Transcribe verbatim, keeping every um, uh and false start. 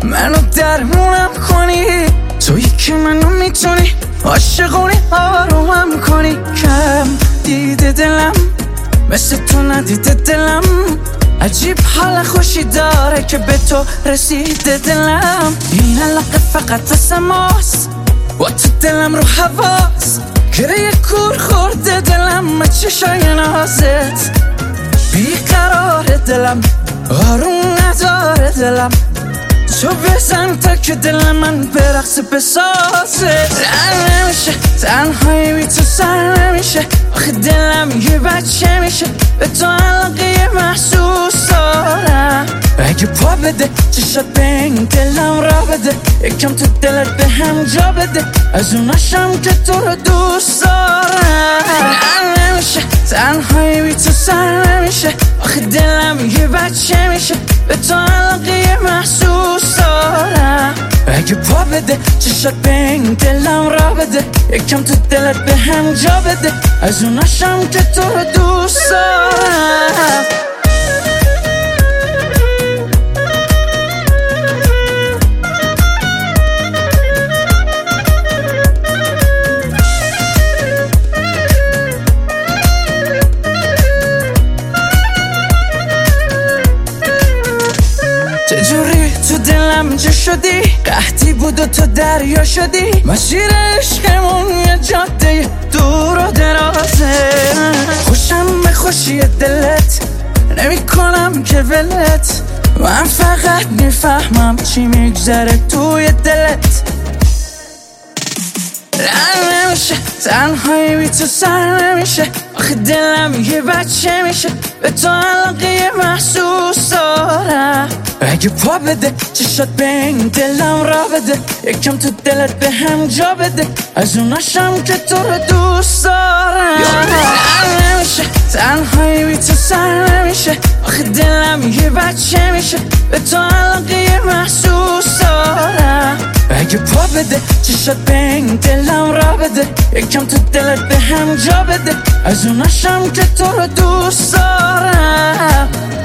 منو درمونم کنی، تویی که منو میتونی عاشقونی آرومم کنی. کم دیده دلم مثل تو ندیده دلم، عجیب حال خوشی داره که به تو رسیده دلم. این علاقه فقط از ماست و تو دلم رو حواست، گره کور خورده دلم چشای نازت. بیقرار دلم آروم نداره دلم، تو بزن تا که دل من به رقص بسازه. رن نمیشه تنهایی بی تو سر نمیشه، آخه دلم یه بچه میشه به تو علاقه محسوس دارم. اگه پا بده چشات به این دلم را بده، یکم تو دلت به هم جا بده، از اوناشم که تو رو دوست دارم. رن نمیشه تنهایی بی تو سر نمیشه، آخه دلم یه بچه میشه به تو علاقه محسوس دارم. اگه پا بده چشات به این دلم را بده، یکم تو دلت به هم جا بده، از اوناشم که تو رو دوست دارم. چجوری تو دلم جا شدی، قحطی بود و تو دریا شدی، مسیر عشقمون یه جاده دور و درازه. خوشم به خوشی دلت نمی کنم که ولت، من فقط میفهمم چی میگذره توی دلت. رن نمیشه تنهایی بی تو سر نمیشه، آخه دلم یه بچه میشه به تو علاقه محسوس دارم. اگه پا بده چشات به این دلم را بده، یکم تو دلت به هم جا بده، از اوناشم که تو رو دوست دارم. رن نمیشه تنهایی بی تو سر نمیشه، آخه دلم یه بچه میشه به تو علاقه محسوس دارم. اگه پا بده چشات به این دلم را بده، یکم تو دلت به هم جا بده، از اوناشم که تو رو دوست دارم.